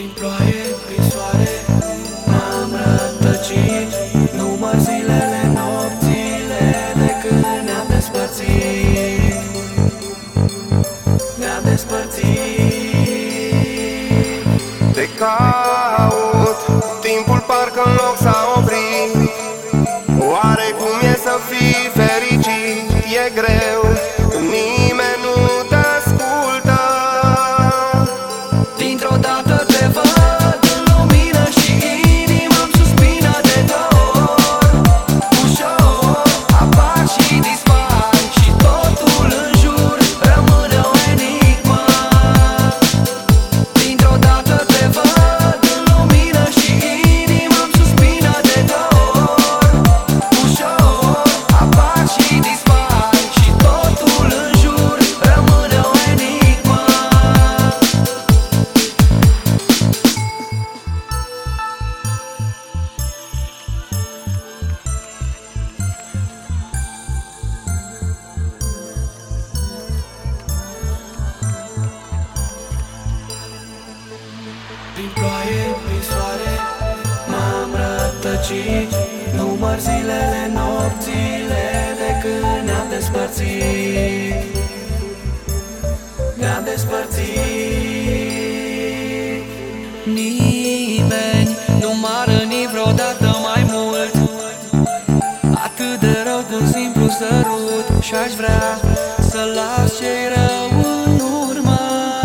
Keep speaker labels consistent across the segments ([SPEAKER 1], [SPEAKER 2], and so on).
[SPEAKER 1] Prin ploaie, prin soare, m-am rătăcit. Număr zilele, nopțile de când ne-am despărțit. Ne-am despărțit.
[SPEAKER 2] Te caut, timpul parcă în loc s-a oprit. Oare cum e să fii fericit? E greu, nimeni nu te ascultă.
[SPEAKER 1] Dintr-o dată te văd în lumină și inima-mi suspină de dor. Ușor apar și dispar și totul în jur rămâne o enigmă. Dintr-o dată te văd în lumină și inima-mi suspină de dor. Ușor apar și dispar și totul în jur rămâne o enigmă. Prin ploaie, prin soare, m-am rătăcit. Număr zilele, nopțile de când ne-am despărțit. Ne-am despărțit. Nimeni nu m-a rănit vreodată mai mult, atât de rău cu un simplu sărut. Și-aș vrea să las ce-i rău în urmă.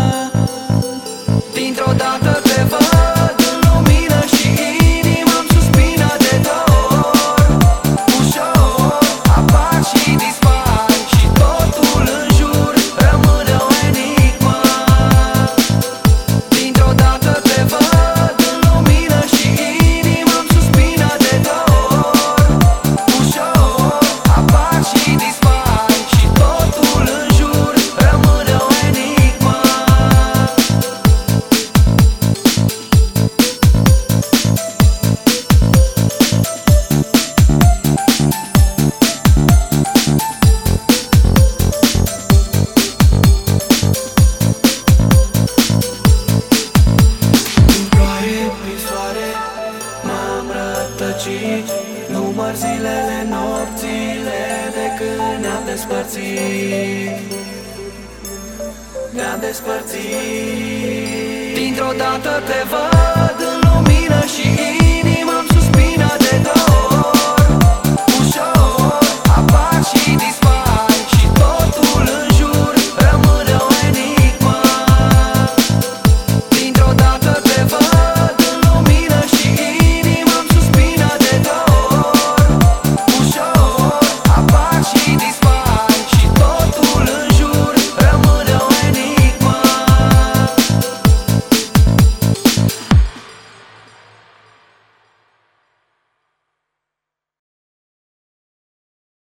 [SPEAKER 1] Dintr-o dată te văd în lumină și inima-mi suspină de dor. Ușor apar și dispar și totul în jur rămâne o enigmă. Dintr-o dată te văd în lumină și inima-mi suspină de dor. Ușor apar și dispar și totul în jur rămâne o enigmă. Prin ploaie, prin soare, m-am rătăcit. Număr zilele, nopțile de când ne-am despărțit. Ne-am despărțit. Dintr-o dată te văd în lumină și inima-mi suspină de dor.